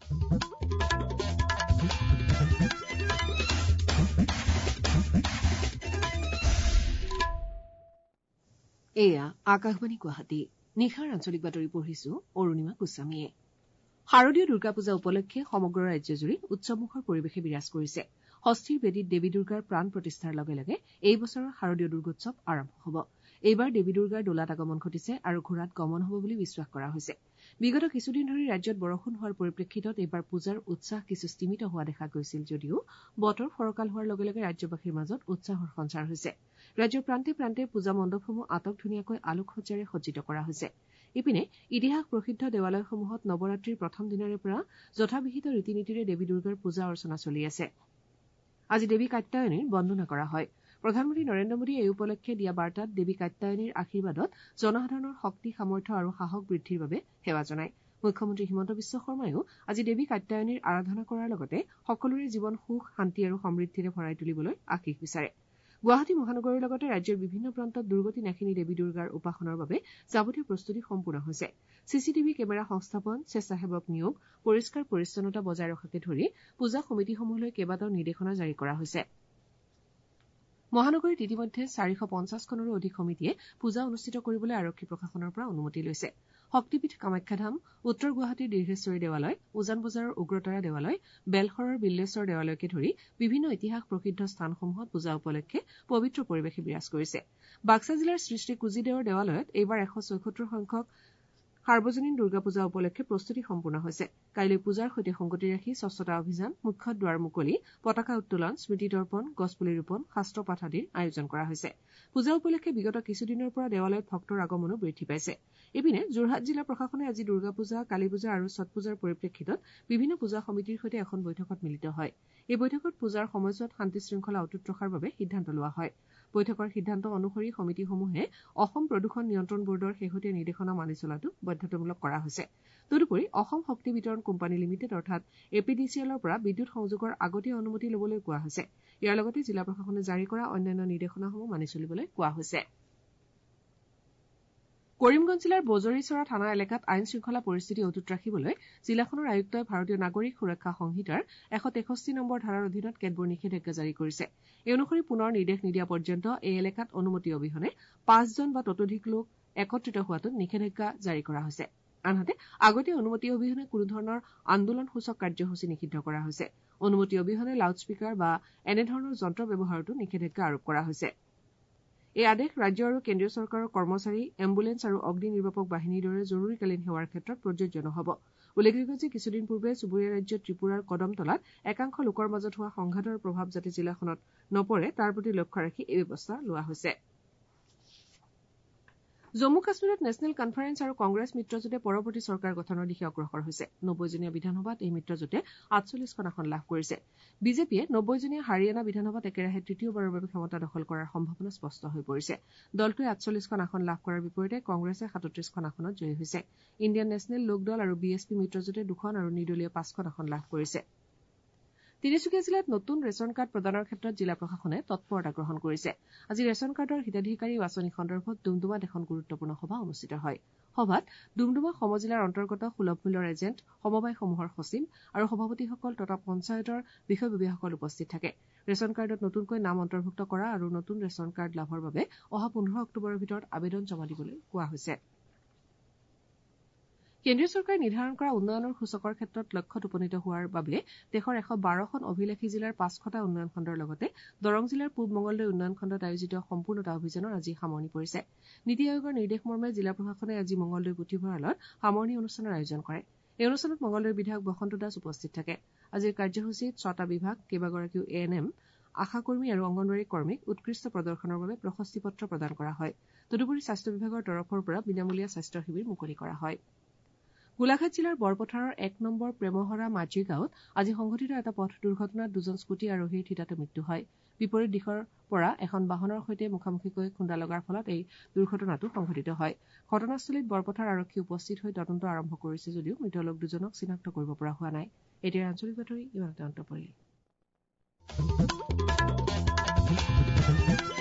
এয়া আকাশবাণী গুৱাহাটী নিশাৰ আঞ্চলিক বাতৰি পঢ়িছো অৰুণিমা গোস্বামীয়ে। শাৰদীয় দুৰ্গা পূজা উপলক্ষে সমগ্ৰ ৰাজ্যজুৰি উৎসৱমুখৰ পৰিৱেশে বিৰাজ কৰিছে। ষষ্ঠীৰ বেদীত দেৱী দুৰ্গাৰ প্ৰাণ প্ৰতিষ্ঠাৰ লগে লগে এই বছৰৰ শাৰদীয় দুৰ্গোৎসৱ আৰম্ভ হ'ব। এইবাৰ দেৱী দুৰ্গাৰ দোলাত আগমন ঘটিছে আৰু ঘোঁৰাত গমন হ'ব বুলি বিশ্বাস কৰা হৈছে। বিগত কিছুদিন ধৰি ৰাজ্যত বৰষুণ হোৱাৰ পৰিপ্ৰেক্ষিতত এইবাৰ পূজাৰ উৎসাহ কিছু স্তিমিত হোৱা দেখা গৈছিল যদিও বতৰ ফৰকাল হোৱাৰ লগে লগে ৰাজ্যবাসীৰ মাজত উৎসাহৰ সঞ্চাৰ হৈছে। ৰাজ্যৰ প্ৰান্তে প্ৰান্তে পূজা মণ্ডপসমূহ আটকধুনীয়াকৈ আলোকসজ্জাৰে সজ্জিত কৰা হৈছে। ইপিনে ইতিহাস প্ৰসিদ্ধ দেৱালয়সমূহত নৱৰাত্ৰিৰ প্ৰথম দিনাৰে পৰা যথাবিহিত ৰীতি নীতিৰে দেৱী দুৰ্গাৰ পূজা অৰ্চনা চলি আছে। আজি দেৱী কাত্যায়নীৰ বন্দনা কৰা হয়। প্ৰধানমন্ত্ৰী নৰেন্দ্ৰ মোদীয়ে এই উপলক্ষে দিয়া বাৰ্তাত দেৱী কাত্যায়নীৰ আশীৰ্বাদত জনসাধাৰণৰ শক্তি সামৰ্থ্য আৰু সাহস বৃদ্ধিৰ বাবে সেৱা জনায়। মুখ্যমন্ত্ৰী হিমন্ত বিশ্ব শৰ্মায়ো আজি দেৱী কাত্যায়নীৰ আৰাধনা কৰাৰ লগতে সকলোৰে জীৱন সুখ শান্তি আৰু সমৃদ্ধিৰে ভৰাই তুলিবলৈ আশীষ বিচাৰে। গুৱাহাটী মহানগৰীৰ লগতে ৰাজ্যৰ বিভিন্ন প্ৰান্তত দুৰ্গতি নাশিনী দেৱী দুৰ্গাৰ উপাসনাৰ বাবে যাৱতীয় প্ৰস্তুতি সম্পূৰ্ণ হৈছে। চিচিটিভি কেমেৰা সংস্থাপন, স্বেচ্ছাসেৱক নিয়োগ, পৰিষ্কাৰ পৰিচ্ছন্নতা বজাই ৰখাকে ধৰি পূজা সমিতিসমূহলৈ কেইবাটাও নিৰ্দেশনা জাৰি কৰা হৈছে। মহানগৰীত ইতিমধ্যে 450খনৰো অধিক সমিতিয়ে পূজা অনুষ্ঠিত কৰিবলৈ আৰক্ষী প্ৰশাসনৰ পৰা অনুমতি লৈছে। শক্তিপীঠ কামাখ্যাধাম, উত্তৰ গুৱাহাটীৰ দীৰ্ঘেশ্বৰী দেৱালয়, উজান বজাৰৰ উগ্ৰতাৰা দেৱালয়, বেলশৰৰ বিল্লেশ্বৰ দেৱালয়কে ধৰি বিভিন্ন ইতিহাস প্ৰসিদ্ধ স্থানসমূহত পূজা উপলক্ষে পবিত্ৰ পৰিৱেশে বিৰাজ কৰিছে। বাক্সা জিলাৰ শ্ৰীশ্ৰী কুজিদেৱৰ দেৱালয়ত এইবাৰ 174 সংখ্যক সাৰ্বজনীন দুৰ্গা পূজা উপলক্ষে প্ৰস্তুতি সম্পূৰ্ণ হৈছে। কাইলৈ পূজাৰ সৈতে সংগতি ৰাখি স্বচ্ছতা অভিযান, মুখ্য দুৱাৰ মুকলি, পতাকা উত্তোলন, স্মৃতি দৰ্পণ, গছপুলি ৰোপণ, শাস্ত্ৰ পাঠ আদিৰ আয়োজন কৰা হৈছে। পূজা উপলক্ষে বিগত কিছুদিনৰ পৰা দেৱালয়ত ভক্তৰ আগমনো বৃদ্ধি পাইছে। ইপিনে যোৰহাট জিলা প্ৰশাসনে আজি দুৰ্গা পূজা, কালী পূজা আৰু ছট পূজাৰ পৰিপ্ৰেক্ষিতত বিভিন্ন পূজা সমিতিৰ সৈতে এখন বৈঠকত মিলিত হয়। এই বৈঠকত পূজাৰ সময়ছোৱাত শান্তি শৃংখলা অটুট ৰখাৰ বাবে সিদ্ধান্ত লোৱা হয়। বৈঠকৰ সিদ্ধান্ত অনুসৰি সমিতিসমূহে অসম প্ৰদূষণ নিয়ন্ত্ৰণ বৰ্ডৰ শেহতীয়া নিৰ্দেশনা মানি চলাটো বাধ্যতামূলক কৰা হৈছে। তদুপৰি অসম শক্তি বিতৰণ কোম্পানী লিমিটেড অৰ্থাৎ APDCLৰ পৰা বিদ্যুৎ সংযোগৰ আগতীয়া অনুমতি লবলৈ কোৱা হৈছে। ইয়াৰ লগতে জিলা প্ৰশাসনে জাৰি কৰা অন্যান্য নিৰ্দেশনাসমূহ মানি চলিবলৈ কোৱা হৈছে। কৰিমগঞ্জ জিলাৰ বজৰীচৰা থানা এলেকাত আইন শৃংখলা পৰিস্থিতি অটুট ৰাখিবলৈ জিলাখনৰ আয়ুক্তই ভাৰতীয় নাগৰিক সুৰক্ষা সংহিতাৰ 163 নম্বৰ ধাৰাৰ অধীনত কেতবোৰ নিষেধাজ্ঞা জাৰি কৰিছে। এই অনুসৰি পুনৰ নিৰ্দেশ নিদিয়া পৰ্যন্ত এই এলেকাত অনুমতি অবিহনে 5 জন বা ততোধিক লোক একত্ৰিত হোৱাটোত নিষেধাজ্ঞা জাৰি কৰা হৈছে। আনহাতে আগতীয়া অনুমতি অবিহনে কোনো ধৰণৰ আন্দোলনসূচক কাৰ্যসূচী নিষিদ্ধ কৰা হৈছে। অনুমতি অবিহনে লাউডস্পিকাৰ বা এনেধৰণৰ যন্ত্ৰ ব্যৱহাৰতো নিষেধাজ্ঞা আৰোপ কৰা হৈছে। এই আদেশ ৰাজ্য আৰু কেন্দ্ৰীয় চৰকাৰৰ কৰ্মচাৰী, এম্বুলেন্স আৰু অগ্নি নিৰ্বাপক বাহিনীৰ দৰে জৰুৰীকালীন সেৱাৰ ক্ষেত্ৰত প্ৰযোজ্য নহ'ব। উল্লেখযোগ্য যে কিছুদিন পূৰ্বে চুবুৰীয়া ৰাজ্য ত্ৰিপুৰাৰ কদমতলাত একাংশ লোকৰ মাজত হোৱা সংঘাতৰ প্ৰভাৱ যাতে জিলাখনত নপৰে তাৰ প্ৰতি লক্ষ্য ৰাখি এই ব্যৱস্থা লোৱা হৈছে। জম্মু কাশ্মীৰত নেচনেল কনফাৰেন্স আৰু কংগ্ৰেছ মিত্ৰজোঁটে পৰৱৰ্তী চৰকাৰ গঠনৰ দিশে অগ্ৰসৰ হৈছে। 90জনীয়া বিধানসভাত এই মিত্ৰজোঁটে 48খন আসন লাভ কৰিছে। বিজেপিয়ে 90জনীয়া হাৰিয়ানা বিধানসভাত একেৰাহে তৃতীয়বাৰৰ বাবে ক্ষমতা দখল কৰাৰ সম্ভাৱনা স্পষ্ট হৈ পৰিছে। দলটোৱে 48খন আসন লাভ কৰাৰ বিপৰীতে কংগ্ৰেছে 37খন আসনত জয়ী হৈছে। ইণ্ডিয়ান নেচনেল লোকদল আৰু BSP মিত্ৰজোঁটে 2খন আৰু নিৰ্দলীয় 5খন আসন লাভ কৰিছে। তিনিচুকীয়া জিলাত নতুন ৰেচন কাৰ্ড প্ৰদানৰ ক্ষেত্ৰত জিলা প্ৰশাসনে তৎপৰতা গ্ৰহণ কৰিছে। আজি ৰেচন কাৰ্ডৰ হিতাধিকাৰী বাছনি সন্দৰ্ভত ডুমডুমাত এখন গুৰুত্বপূৰ্ণ সভা অনুষ্ঠিত হয়। সভাত ডুমডুমা সমজিলাৰ অন্তৰ্গত সুলভ মূল্যৰ এজেণ্ট, সমবায়সমূহৰ সচিব আৰু সভাপতিসকল তথা পঞ্চায়তৰ বিষয়ববীয়াসকল উপস্থিত থাকে। ৰেচন কাৰ্ডত নতুনকৈ নাম অন্তৰ্ভুক্ত কৰা আৰু নতুন ৰেচন কাৰ্ড লাভৰ বাবে অহা 15 অক্টোবৰৰ ভিতৰত আবেদন জমা দিবলৈ কোৱা হৈছে। কেন্দ্ৰীয় চৰকাৰে নিৰ্ধাৰণ কৰা উন্নয়নৰ সূচকৰ ক্ষেত্ৰত লক্ষ্যত উপনীত হোৱাৰ বাবে দেশৰ 112খন অভিলেখী জিলাৰ 500টা উন্নয়ন খণ্ডৰ লগতে দৰং জিলাৰ পূব মঙলদৈ উন্নয়ন খণ্ডত আয়োজিত সম্পূৰ্ণতা অভিযানৰ আজি সামৰণি পৰিছে। নীতি আয়োগৰ নিৰ্দেশ মৰ্মে জিলা প্ৰশাসনে আজি মঙলদৈ পুথিভঁৰালত সামৰণি অনুষ্ঠানৰ আয়োজন কৰে। এই অনুষ্ঠানত মঙলদৈৰ বিধায়ক বসন্ত দাস উপস্থিত থাকে। আজিৰ কাৰ্যসূচীত 6টা বিভাগ, কেইবাগৰাকীও ANM, আশাকৰ্মী আৰু অংগনৱাড়ী কৰ্মীক উৎকৃষ্ট প্ৰদৰ্শনৰ বাবে প্ৰশস্তি পত্ৰ প্ৰদান কৰা হয়। তদুপৰি স্বাস্থ্য বিভাগৰ তৰফৰ পৰা বিনামূলীয়া স্বাস্থ্য শিবিৰ মুকলি কৰা হয়। গোলাঘাট জিলাৰ বৰপথাৰৰ 1 নম্বৰ প্ৰেমহৰা মাঝি গাঁৱত আজি সংঘটিত এটা পথ দুৰ্ঘটনাত 2জন স্কুটি আৰোহীৰ থিতাতে মৃত্যু হয়। বিপৰীত দিশৰ পৰা এখন বাহনৰ সৈতে মুখামুখিকৈ খুন্দা লগাৰ ফলত এই দুৰ্ঘটনাটো সংঘটিত হয়। ঘটনাস্থলীত বৰপথাৰ আৰক্ষী উপস্থিত হৈ তদন্ত আৰম্ভ কৰিছে যদিও মৃত লোক দুজনক চিনাক্ত কৰিব পৰা হোৱা নাই। এতিয়া আঞ্চলিক বাতৰি ইমানতে অন্ত পৰিল।